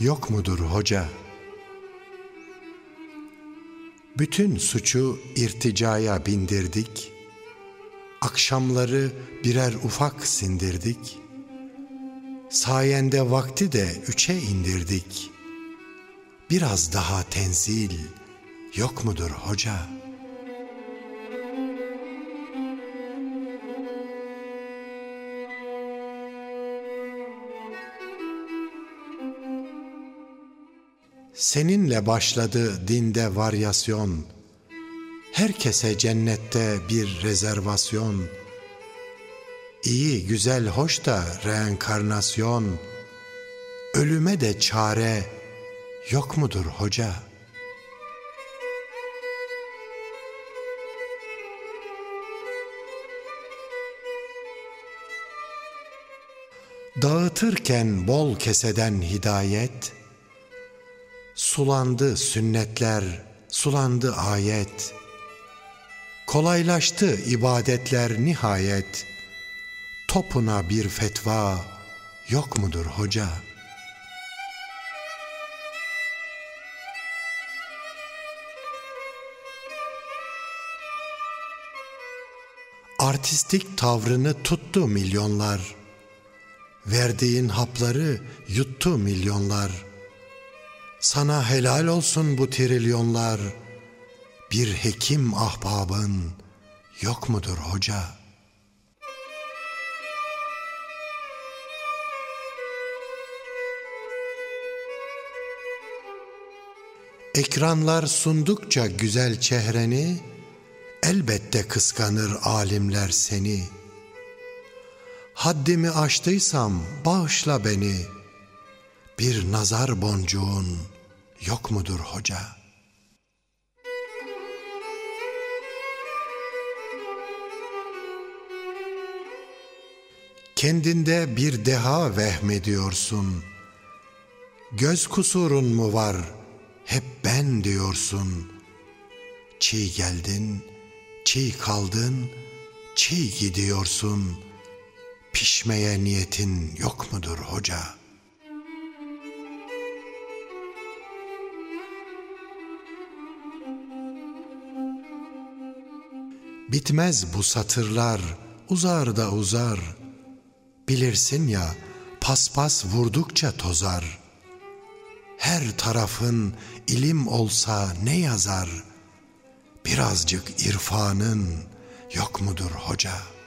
yok mudur hoca? Bütün suçu irticaya bindirdik, akşamları birer ufak sindirdik, sayende vakti de 3'e indirdik. Biraz daha tenzil yok mudur hoca? Seninle başladı dinde varyasyon, herkese cennette bir rezervasyon. İyi, güzel, hoş da reenkarnasyon, ölüme de çare yok mudur hoca? Dağıtırken bol keseden hidayet, sulandı sünnetler, sulandı ayet. Kolaylaştı ibadetler nihayet, topuna bir fetva yok mudur hoca? Artistik tavrını tuttu milyonlar, verdiğin hapları yuttu milyonlar. Sana helal olsun bu trilyonlar, bir hekim ahbabın yok mudur hoca? Ekranlar sundukça güzel çehreni, elbette kıskanır alimler seni. Haddimi aştıysam bağışla beni, bir nazar boncuğun yok mudur hoca? Kendinde bir deha vehmediyorsun, göz kusurun mu var, hep ben diyorsun. Çiğ geldin, çiğ kaldın, çiğ gidiyorsun. Pişmeye niyetin yok mudur hoca? Bitmez bu satırlar, uzar da uzar. Bilirsin ya, paspas vurdukça tozar. Her tarafın ilim olsa ne yazar? Birazcık irfanın yok mudur hoca?